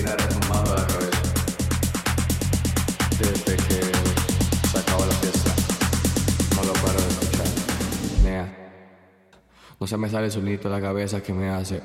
viene retumbando la cabeza desde que se acabó la fiesta. No lo paro de escuchar. Nea. No se me sale el sonito de la cabeza que me hace.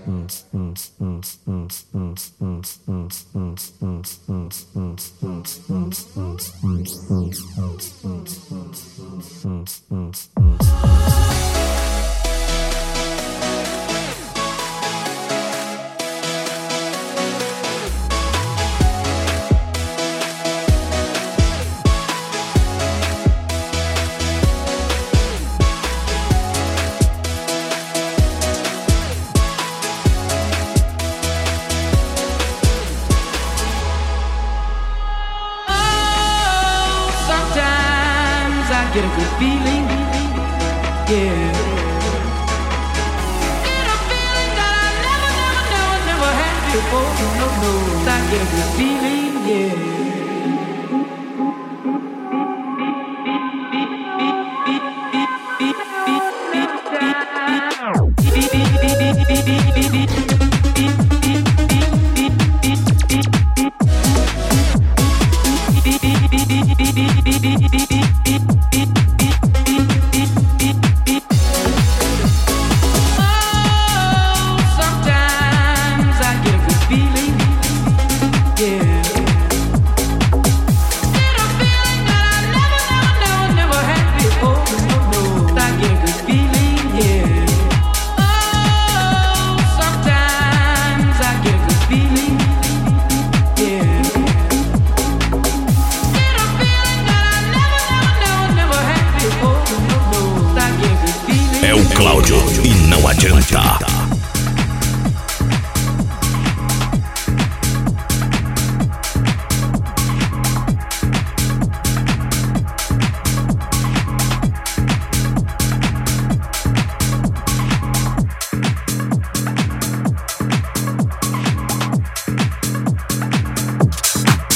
Get a good feeling, yeah. Get a feeling that I never had before. No. I get a good feeling, yeah. É o Cláudio e não adianta.